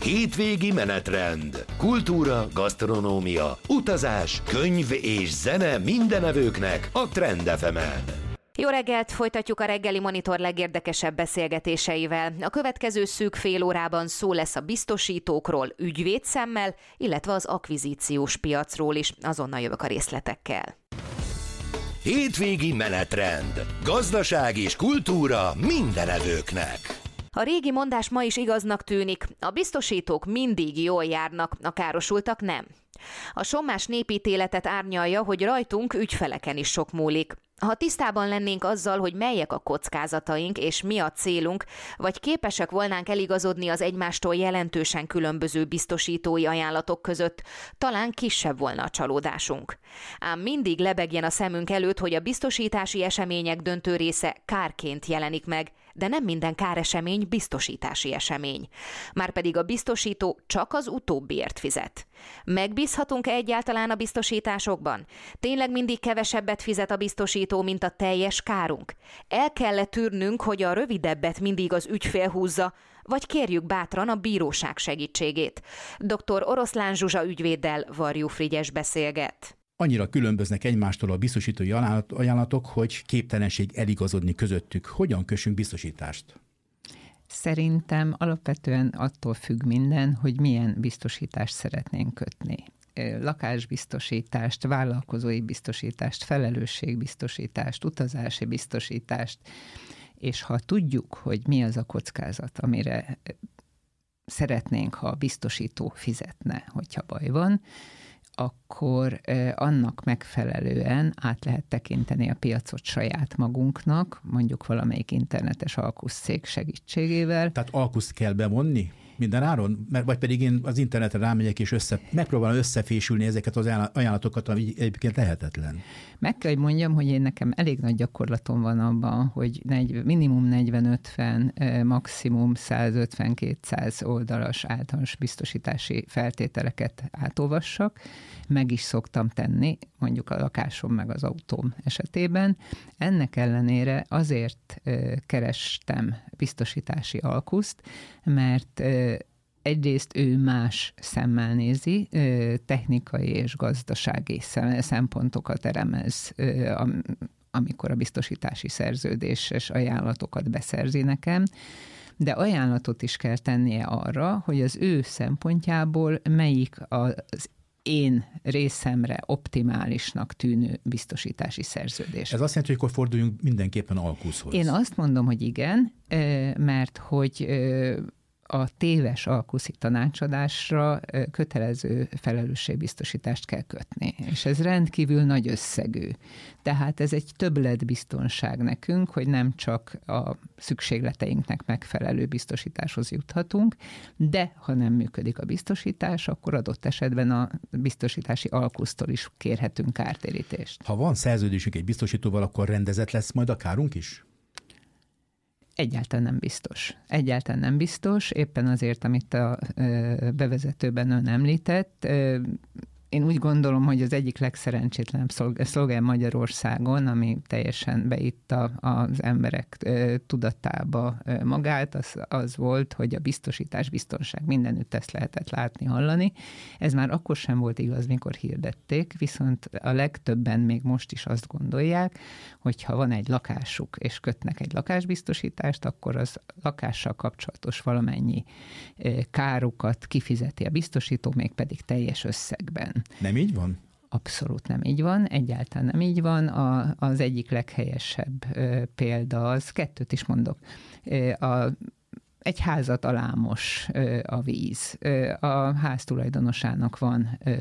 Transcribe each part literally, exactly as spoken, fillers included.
Hétvégi menetrend. Kultúra, gasztronómia, utazás, könyv és zene mindenevőknek a Trend ef emen. Jó reggelt, folytatjuk a reggeli monitor legérdekesebb beszélgetéseivel. A következő szűk fél órában szó lesz a biztosítókról, ügyvédszemmel, illetve az akvizíciós piacról is. Azonnal jövök a részletekkel. Hétvégi menetrend. Gazdaság és kultúra mindenevőknek. A régi mondás ma is igaznak tűnik. A biztosítók mindig jól járnak, a károsultak nem. A sommás népítéletet árnyalja, hogy rajtunk ügyfeleken is sok múlik. Ha tisztában lennénk azzal, hogy melyek a kockázataink és mi a célunk, vagy képesek volnánk eligazodni az egymástól jelentősen különböző biztosítói ajánlatok között, talán kisebb volna a csalódásunk. Ám mindig lebegjen a szemünk előtt, hogy a biztosítási események döntő része kárként jelenik meg, de nem minden káresemény biztosítási esemény. Márpedig a biztosító csak az utóbbiért fizet. Megbízhatunk-e egyáltalán a biztosításokban? Tényleg mindig kevesebbet fizet a biztosító, mint a teljes kárunk? El kell tűrnünk, hogy a rövidebbet mindig az ügyfél húzza, vagy kérjük bátran a bíróság segítségét? doktor Oroszlán Zsuzsa ügyvéddel Varjú Frigyes beszélget. Annyira különböznek egymástól a biztosítói ajánlatok, hogy képtelenség eligazodni közöttük. Hogyan kössünk biztosítást? Szerintem alapvetően attól függ minden, hogy milyen biztosítást szeretnénk kötni. Lakásbiztosítást, vállalkozói biztosítást, felelősségbiztosítást, utazási biztosítást, és ha tudjuk, hogy mi az a kockázat, amire szeretnénk, ha a biztosító fizetne, hogyha baj van, akkor annak megfelelően át lehet tekinteni a piacot saját magunknak, mondjuk valamelyik internetes alkuszcég segítségével. Tehát alkuszt kell bevonni minden áron? Mert vagy pedig én az internetre rámegyek és össze, megpróbálom összefésülni ezeket az ajánlatokat, ami egyébként lehetetlen. Meg kell, hogy mondjam, hogy én nekem elég nagy gyakorlatom van abban, hogy minimum negyven-ötven, maximum száz ötven-kétszáz oldalas általános biztosítási feltételeket átolvassak. Meg is szoktam tenni, mondjuk a lakásom meg az autóm esetében. Ennek ellenére azért kerestem biztosítási alkuszt, mert egyrészt ő más szemmel nézi, technikai és gazdasági szempontokat elemez, amikor a biztosítási szerződéses ajánlatokat beszerzi nekem, de ajánlatot is kell tennie arra, hogy az ő szempontjából melyik az én részemre optimálisnak tűnő biztosítási szerződés. Ez azt jelenti, hogy akkor forduljunk mindenképpen alkuszhoz. Én azt mondom, hogy igen, mert hogy a téves alkuszi tanácsadásra kötelező felelősségbiztosítást kell kötni, és ez rendkívül nagy összegű. Tehát ez egy többletbiztonság nekünk, hogy nem csak a szükségleteinknek megfelelő biztosításhoz juthatunk, de ha nem működik a biztosítás, akkor adott esetben a biztosítási alkusztól is kérhetünk kártérítést. Ha van szerződésünk egy biztosítóval, akkor rendezett lesz majd a kárunk is? Egyáltalán nem biztos. Egyáltalán nem biztos, éppen azért, amit a bevezetőben ön említett. Én úgy gondolom, hogy az egyik legszerencsétlenebb szlogán Magyarországon, ami teljesen beitta az emberek tudatába magát, az, az volt, hogy a biztosítás biztonság. Mindenütt ezt lehetett látni, hallani. Ez már akkor sem volt igaz, mikor hirdették, viszont a legtöbben még most is azt gondolják, hogy ha van egy lakásuk, és kötnek egy lakásbiztosítást, akkor az lakással kapcsolatos valamennyi kárukat kifizeti a biztosító, mégpedig teljes összegben. Nem így van? Abszolút nem így van, egyáltalán nem így van. A, az egyik leghelyesebb ö, példa az, kettőt is mondok, ö, a, egy házat alámos ö, a víz. Ö, a ház tulajdonosának van ö,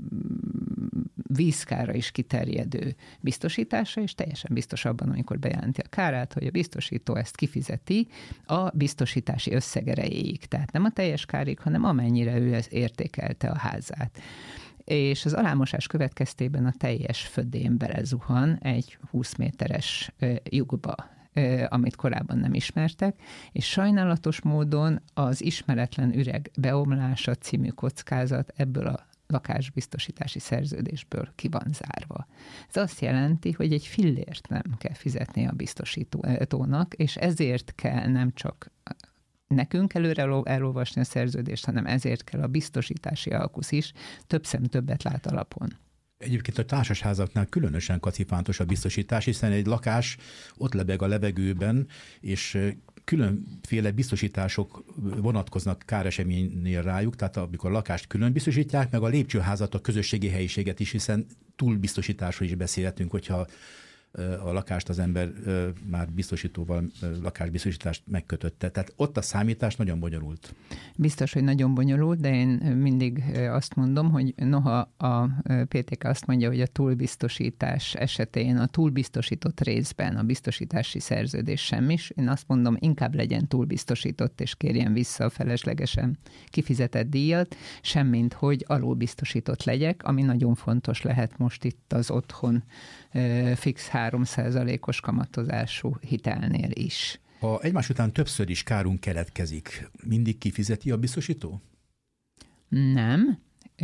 vízkára is kiterjedő biztosítása, és teljesen biztos abban, amikor bejelenti a kárát, hogy a biztosító ezt kifizeti a biztosítási összeg erejéig. Tehát nem a teljes kárig, hanem amennyire ő értékelte a házát. És az alámosás következtében a teljes födén belezuhan egy húsz méteres lyukba, amit korábban nem ismertek, és sajnálatos módon az ismeretlen üreg beomlása című kockázat ebből a lakásbiztosítási szerződésből ki van zárva. Ez azt jelenti, hogy egy fillért nem kell fizetni a biztosítónak, és ezért kell nem csak nekünk előre elolvasni a szerződést, hanem ezért kell a biztosítási alkusz is több szem többet lát alapon. Egyébként a társasházaknál különösen kacifántos a biztosítás, hiszen egy lakás ott lebeg a levegőben, és különféle biztosítások vonatkoznak káreseménynél rájuk, tehát amikor a lakást külön biztosítják, meg a lépcsőházat, a közösségi helyiséget is, hiszen túlbiztosításról is beszélhetünk, hogyha a lakást az ember már biztosítóval lakásbiztosítást megkötötte. Tehát ott a számítás nagyon bonyolult. Biztos, hogy nagyon bonyolult, de én mindig azt mondom, hogy noha a pé té ká azt mondja, hogy a túlbiztosítás esetén a túlbiztosított részben a biztosítási szerződés semmis, én azt mondom, inkább legyen túlbiztosított, és kérjen vissza a feleslegesen kifizetett díjat, semmint, hogy alulbiztosított legyek, ami nagyon fontos lehet most itt az otthon fix három százalékos kamatozású hitelnél is. Ha egymás után többször is kárunk keletkezik, mindig kifizeti a biztosító? Nem.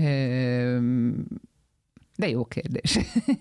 De jó kérdés.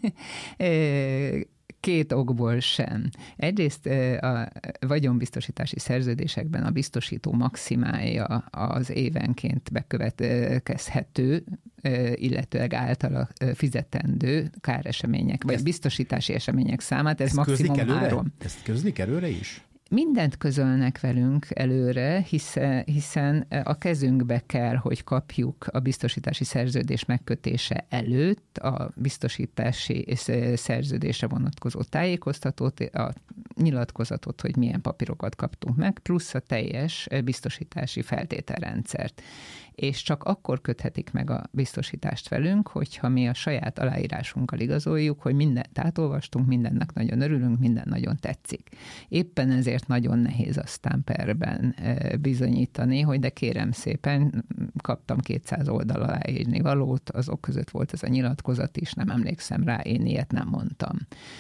Két okból sem. Egyrészt a vagyonbiztosítási szerződésekben a biztosító maximálja az évenként bekövetkezhető, illetőleg általa fizetendő káresemények, vagy ezt, biztosítási események számát, ez ezt maximum három. Ezt közlik előre is? Mindent közölnek velünk előre, hiszen, hiszen a kezünkbe kell, hogy kapjuk a biztosítási szerződés megkötése előtt a biztosítási szerződésre vonatkozó tájékoztatót, a nyilatkozatot, hogy milyen papírokat kaptunk meg, plusz a teljes biztosítási feltételrendszert. És csak akkor köthetik meg a biztosítást velünk, hogyha mi a saját aláírásunkkal igazoljuk, hogy mindent átolvastunk, mindennek nagyon örülünk, minden nagyon tetszik. Éppen ezért nagyon nehéz aztán perben bizonyítani, hogy de kérem szépen, kaptam kétszáz oldal aláírni valót, azok között volt ez a nyilatkozat is, nem emlékszem rá, én ilyet nem mondtam.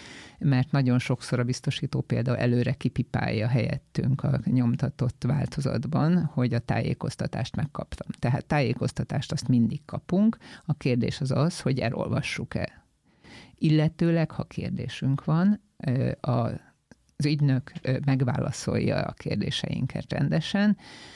Mert nagyon sokszor a biztosító például előre kipipálja helyettünk a nyomtatott változatban, hogy a tájékoztatást megkaptam. Tehát tájékoztatást azt mindig kapunk, a kérdés az az, hogy elolvassuk-e. Illetőleg, ha kérdésünk van, az ügynök megválaszolja a kérdéseinket rendesen,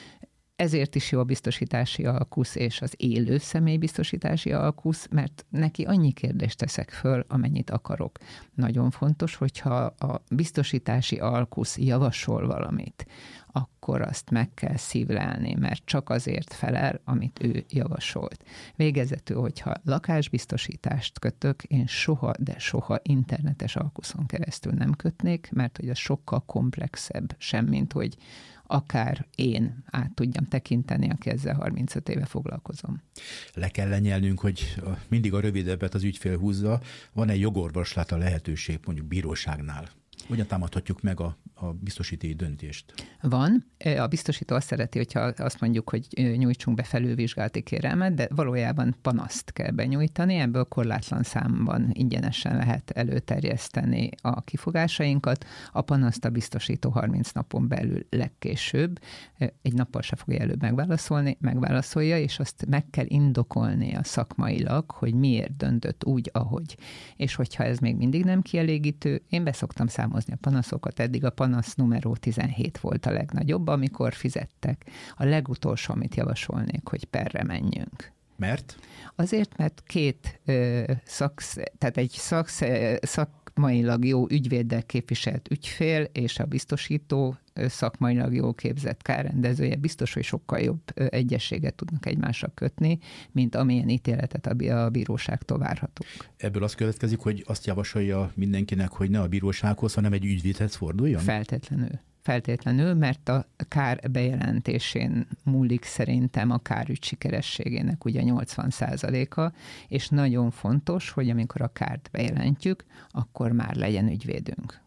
ezért is jó a biztosítási alkusz és az élő személybiztosítási alkusz, mert neki annyi kérdést teszek föl, amennyit akarok. Nagyon fontos, hogyha a biztosítási alkusz javasol valamit, akkor azt meg kell szívlelni, mert csak azért felel, amit ő javasolt. Végezetül, hogyha lakásbiztosítást kötök, én soha, de soha internetes alkuszon keresztül nem kötnék, mert hogy az sokkal komplexebb, semmint, hogy akár én át tudjam tekinteni, aki ezzel harmincöt éve foglalkozom. Le kell lenyelnünk, hogy mindig a rövidebbet az ügyfél húzza. Van-e jogorvoslata lehetőség mondjuk bíróságnál? Hogyan támadhatjuk meg a, a biztosítói döntést? Van. A biztosító azt szereti, hogyha azt mondjuk, hogy nyújtsunk be felülvizsgálati kérelmet, de valójában panaszt kell benyújtani, ebből korlátlan számban ingyenesen lehet előterjeszteni a kifogásainkat. A panaszt a biztosító harminc napon belül legkésőbb, egy nappal se fogja előbb megválaszolni, megválaszolja, és azt meg kell indokolnia szakmailag, hogy miért döntött úgy, ahogy. És hogyha ez még mindig nem kielégítő, én beszoktam számozni a panaszokat, eddig a panasz numeró tizenhét volt a legnagyobb, amikor fizettek. A legutolsó, amit javasolnék, hogy perre menjünk. Mert? Azért, mert két ö, szaksz, tehát egy szaksz, szakmailag jó ügyvéddel képviselt ügyfél és a biztosító szakmailag jól képzett kárrendezője biztos, hogy sokkal jobb egyességet tudnak egymásra kötni, mint amilyen ítéletet a bíróságtól várhatunk. Ebből az következik, hogy azt javasolja mindenkinek, hogy ne a bírósághoz, hanem egy ügyvédhez forduljon? Feltétlenül. Feltétlenül, mert a kár bejelentésén múlik szerintem a kárügy sikerességének ugye nyolcvan százaléka, és nagyon fontos, hogy amikor a kárt bejelentjük, akkor már legyen ügyvédünk.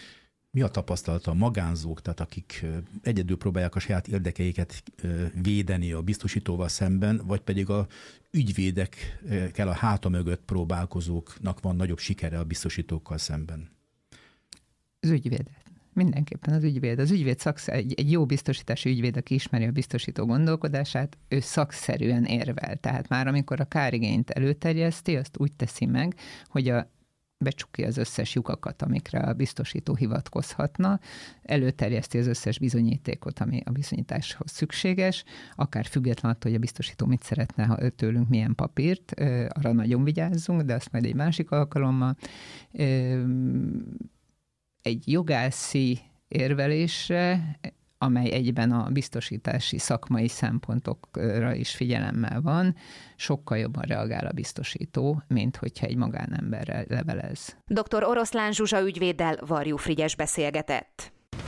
Mi a tapasztalata a magánzók, tehát akik egyedül próbálják a saját érdekeiket védeni a biztosítóval szemben, vagy pedig a ügyvédekkel a háta mögött próbálkozóknak van nagyobb sikere a biztosítókkal szemben? Az ügyvédet. Mindenképpen az ügyvéd. Az ügyvéd szaksz, egy, egy jó biztosítási ügyvéd, aki ismeri a biztosító gondolkodását, ő szakszerűen érvel. Tehát már amikor a kárigényt előterjeszti, azt úgy teszi meg, hogy a becsukja az összes lyukakat, amikre a biztosító hivatkozhatna, előterjeszti az összes bizonyítékot, ami a bizonyításhoz szükséges, akár független attól, hogy a biztosító mit szeretne tőlünk, milyen papírt, arra nagyon vigyázzunk, de azt majd egy másik alkalommal. Egy jogászi érvelésre, amely egyben a biztosítási szakmai szempontokra is figyelemmel van, sokkal jobban reagál a biztosító, mint hogyha egy magánemberrel levelez. doktor Oroszlán Zsuzsa ügyvéddel Varjú Frigyes beszélgetett.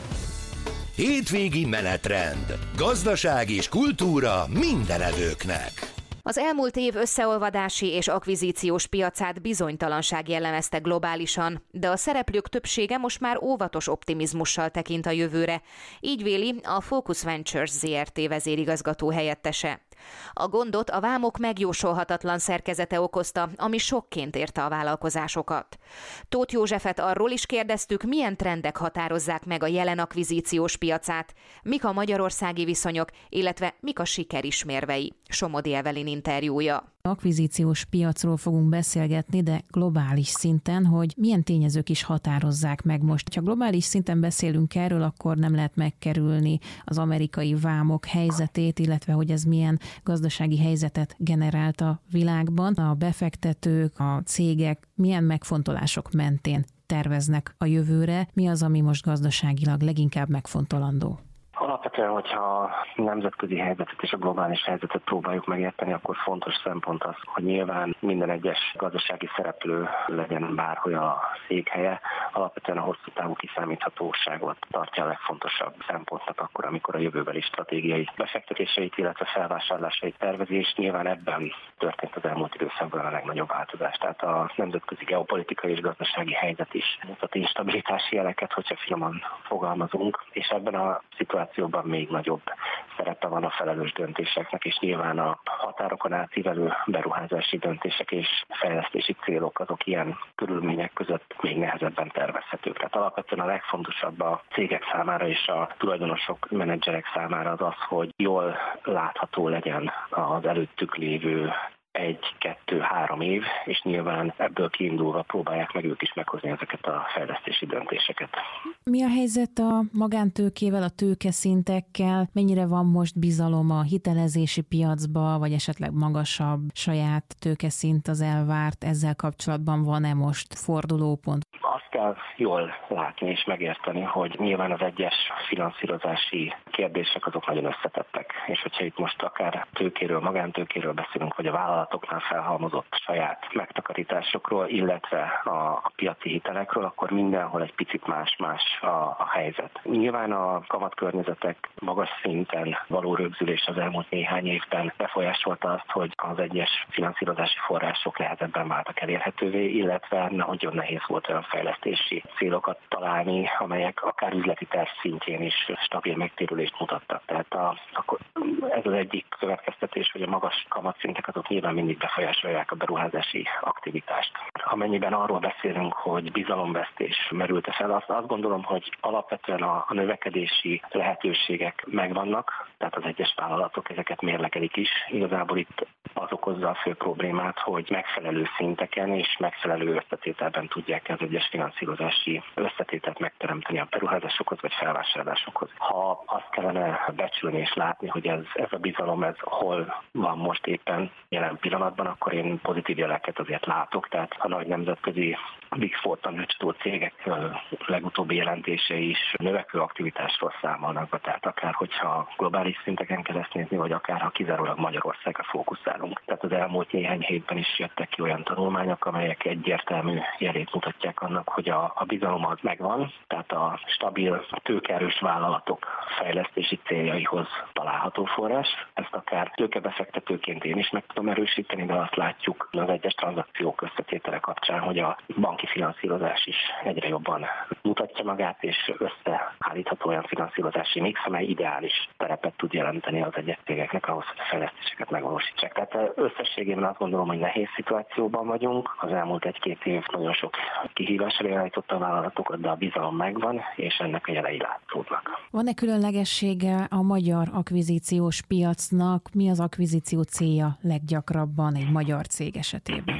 Hétvégi menetrend. Gazdaság és kultúra mindenevőknek. Az elmúlt év összeolvadási és akvizíciós piacát bizonytalanság jellemezte globálisan, de a szereplők többsége most már óvatos optimizmussal tekint a jövőre. Így véli a Focus Ventures zé er té vezérigazgató helyettese. A gondot a vámok megjósolhatatlan szerkezete okozta, ami sokként érte a vállalkozásokat. Tóth Józsefet arról is kérdeztük, milyen trendek határozzák meg a jelen akvizíciós piacát, mik a magyarországi viszonyok, illetve mik a sikerismérvei. Somodi Evelin interjúja. Akvizíciós piacról fogunk beszélgetni, de globális szinten, hogy milyen tényezők is határozzák meg most. Ha globális szinten beszélünk erről, akkor nem lehet megkerülni az amerikai vámok helyzetét, illetve hogy ez milyen gazdasági helyzetet generált a világban. A befektetők, a cégek milyen megfontolások mentén terveznek a jövőre, mi az, ami most gazdaságilag leginkább megfontolandó? Alapvetően, hogyha a nemzetközi helyzetet és a globális helyzetet próbáljuk megérteni, akkor fontos szempont az, hogy nyilván minden egyes gazdasági szereplő legyen bárhol a székhelye, alapvetően a hosszú távú kiszámíthatóságot tartja a legfontosabb szempontnak akkor, amikor a jövőbeli stratégiai befektetéseit, illetve felvásárlásait tervezi, és nyilván ebben történt az elmúlt időszakban a legnagyobb változás. Tehát a nemzetközi geopolitikai és gazdasági helyzet is mutat instabilitási jeleket, hogyha finoman fogalmazunk, és ebben a szituációban még nagyobb szerepe van a felelős döntéseknek, és nyilván a határokon átívelő beruházási döntések és fejlesztési célok azok ilyen körülmények között még nehezebben tervezhetők. Tehát alapvetően a legfontosabb a cégek számára és a tulajdonosok, menedzserek számára az az, hogy jól látható legyen az előttük lévő egy, kettő, három év, és nyilván ebből kiindulva próbálják meg ők is meghozni ezeket a fejlesztési döntéseket. Mi a helyzet a magántőkével, a tőkeszintekkel? Mennyire van most bizalom a hitelezési piacba, vagy esetleg magasabb saját tőkeszint az elvárt? Ezzel kapcsolatban van-e most fordulópont? Azt kell jól látni és megérteni, hogy nyilván az egyes finanszírozási kérdések azok nagyon összetettek. És hogyha itt most akár tőkéről, magántőkéről beszélünk, vagy a vállalatoknál felhalmozott saját megtakarításokról, illetve a piaci hitelekről, akkor mindenhol egy picit más-más a, a helyzet. Nyilván a kamatkörnyezetek magas szinten való rögzülés az elmúlt néhány évben befolyásolta azt, hogy az egyes finanszírozási források nehezebben váltak elérhetővé, illetve nagyon nehéz volt olyan fejlesztési célokat találni, amelyek akár üzleti terv szintjén is stabil megtérülést mutattak. Tehát a, akkor ez az egyik következtetés, hogy a magas kamatszintek azok nyilván mindig befolyásolják a beruházási aktivitást. Amennyiben arról beszélünk, hogy bizalomvesztés merült fel, azt, azt gondolom, hogy alapvetően a, a növekedési lehetőségek megvannak, tehát az egyes vállalatok ezeket mérlegelik is. Igazából itt az okozza a fő problémát, hogy megfelelő szinteken és megfelelő összetételben tudják az egyes finanszírozási összetételt megteremteni a beruházásokhoz vagy felvásárlásokhoz. Ha azt kellene becsülni és látni, hogy ez, ez a bizalom ez hol van most éppen jelen pillanatban, akkor én pozitív jeleket azért látok. Tehát a nagy nemzetközi Big Four tanácsadó cégek legutóbbi jelentései is növekvő aktivitásról számolnak be. Tehát akár hogyha globális szinteken kell ezt nézni, vagy akár ha kizárólag Magyarországra fókuszálunk. Tehát az elmúlt néhány hétben is jöttek ki olyan tanulmányok, amelyek egyértelmű jelét mutatják annak, hogy a, a bizalom az megvan, tehát a stabil, tőkeerős vállalatok fejlesztési céljaihoz található forrás. Ezt akár tőkebefektetőként én is meg tudom erősíteni, de azt látjuk az egyes tranzakciók összetétele kapcsán, hogy a banki finanszírozás is egyre jobban mutatja magát, és összeállítható olyan finanszírozási mix, amely ideális terepet tud jelenteni az egyes cégeknek ahhoz, hogy a fejlesztéseket megvalósítsák. Tehát összességében azt gondolom, hogy nehéz szituációban vagyunk. Az elmúlt egy-két év nagyon sok kihívásra irányította a vállalatokat, de a bizalom megvan, és ennek a jelei látszódnak. Van-e különlegessége a magyar akvizíciós piacnak? Mi az akvizíció célja leggyakrabban egy magyar cég esetében?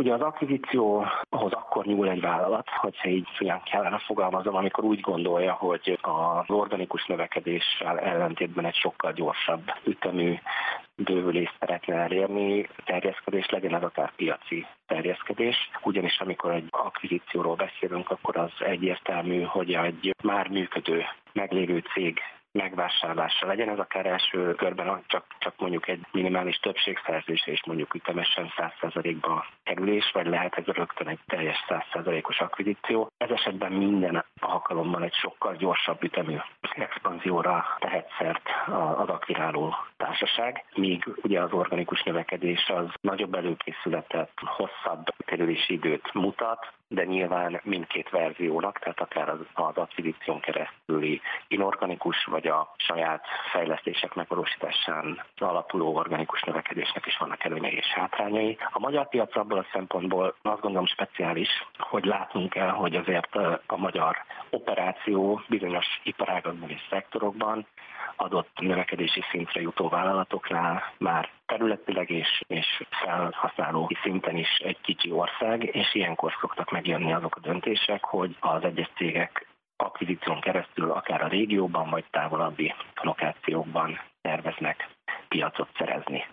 Ugye az akvizícióhoz akkor nyúl egy vállalat, hogyha így olyan kellene fogalmazom, amikor úgy gondolja, hogy az organikus növekedéssel ellentétben egy sokkal gyorsabb ütemű bővülést szeretne elérni, terjeszkedés, legyen ez akár piaci terjeszkedés. Ugyanis amikor egy akvizícióról beszélünk, akkor az egyértelmű, hogy egy már működő, meglévő cég megvásárlása legyen, ez akár első körben csak, csak mondjuk egy minimális többségszerzése és mondjuk ütemesen száz százalékba kerülés, vagy lehet ez rögtön egy teljes száz százalékos akvizíció. Ez esetben minden alkalommal egy sokkal gyorsabb ütemű expanzióra tehet szert az akviráló társaság, míg ugye az organikus növekedés az nagyobb előkészületet, hosszabb kerülési időt mutat, de nyilván mindkét verziónak, tehát akár az, az akvizíción keresztüli inorganikus vagy a saját fejlesztések megvalósításán alapuló organikus növekedésnek is vannak előnyei és hátrányai. A magyar piac abból a szempontból azt gondolom speciális, hogy látnunk kell, hogy azért a magyar operáció bizonyos iparágakban és szektorokban adott növekedési szintre jutó vállalatoknál már területileg és, és felhasználói szinten is egy kicsi ország, és ilyenkor szoktak megjönni azok a döntések, hogy az egyes cégek akvizíción keresztül akár a régióban vagy távolabbi lokációkban terveznek piacot szerezni.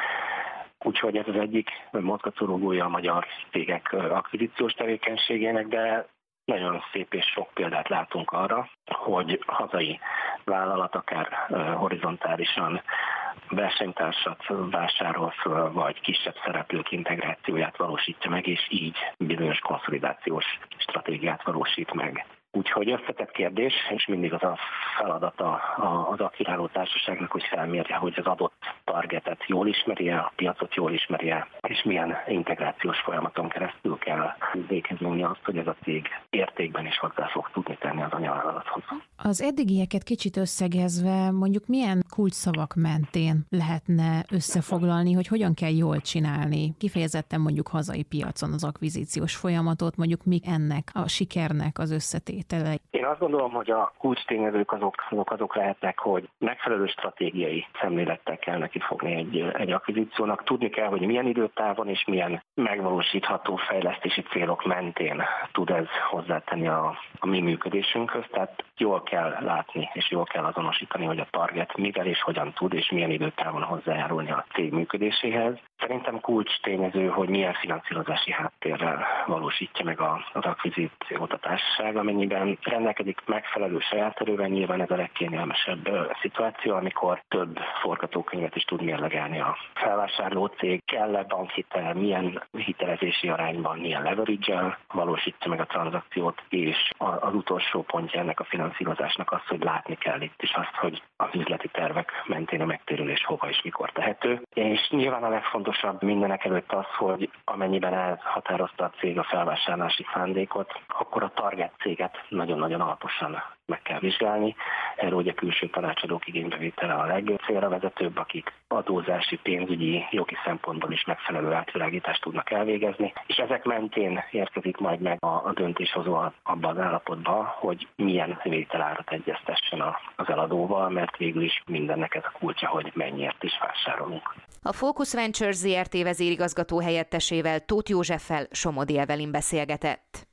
Úgyhogy ez az egyik mozgatórugója a magyar cégek akvizíciós tevékenységének, de nagyon szép és sok példát látunk arra, hogy hazai vállalat akár horizontálisan versenytársat vásárol föl, vagy kisebb szereplők integrációját valósítja meg, és így bizonyos konszolidációs stratégiát valósít meg. Úgyhogy összetett kérdés, és mindig az a feladata az akviráló társaságnak, hogy felmérje, hogy az adott targetet jól ismeri-e, a piacot jól ismeri-e, és milyen integrációs folyamaton keresztül kell végezni azt, hogy ez a cég értékben is hozzá fog tudni tenni az anyavállalathoz. Az eddigieket kicsit összegezve, mondjuk milyen kulcsszavak mentén lehetne összefoglalni, hogy hogyan kell jól csinálni, kifejezetten mondjuk hazai piacon az akvizíciós folyamatot, mondjuk mi ennek a sikernek az összetét. Én azt gondolom, hogy a kulcstényezők azok, azok, azok lehetnek, hogy megfelelő stratégiai szemlélettel kell neki fogni egy, egy akvizíciónak. Tudni kell, hogy milyen időtávon és milyen megvalósítható fejlesztési célok mentén tud ez hozzátenni a, a mi működésünkhöz. Tehát jól kell látni és jól kell azonosítani, hogy a target mivel és hogyan tud és milyen időtávon hozzájárulni a cég működéséhez. Szerintem kulcstényező, hogy milyen finanszírozási háttérrel valósítja meg az akvizíciót a társaság, amennyiben rendelkezik megfelelő saját erővel, nyilván ez a legkényelmesebb szituáció, amikor több forgatókönyvet is tud mérlegelni a felvásárló cég, kell-e bankhitel, milyen hitelezési arányban, milyen leverage-el valósítja meg a tranzakciót, és az utolsó pontja ennek a finanszírozásnak az, hogy látni kell itt is azt, hogy az üzleti tervek mentén a megtérülés hova és mikor tehető. És nyilván a legfontosabb mindenek előtt az, hogy amennyiben elhatározta a cég a felvásárlási szándékot, akkor a target céget nagyon-nagyon alaposan meg kell vizsgálni. Erről ugye külső tanácsadók igénybevétele a legcélra vezetőbb, akik adózási, pénzügyi, jogi szempontból is megfelelő átvilágítást tudnak elvégezni, és ezek mentén érkezik majd meg a, a döntéshozó abban az állapotban, hogy milyen vételárat egyeztessen az eladóval, mert végül is mindennek ez a kulcsa, hogy mennyiért is vásárolunk. A Focus Ventures zé er té vezérigazgató helyettesével, Tóth Józseffel Somodi Evelyn beszélgetett.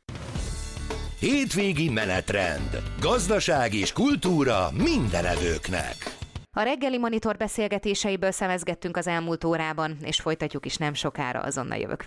Hétvégi menetrend. Gazdaság és kultúra mindenevőknek. A reggeli monitor beszélgetéseiből szemezgettünk az elmúlt órában, és folytatjuk is nem sokára, azonnal jövök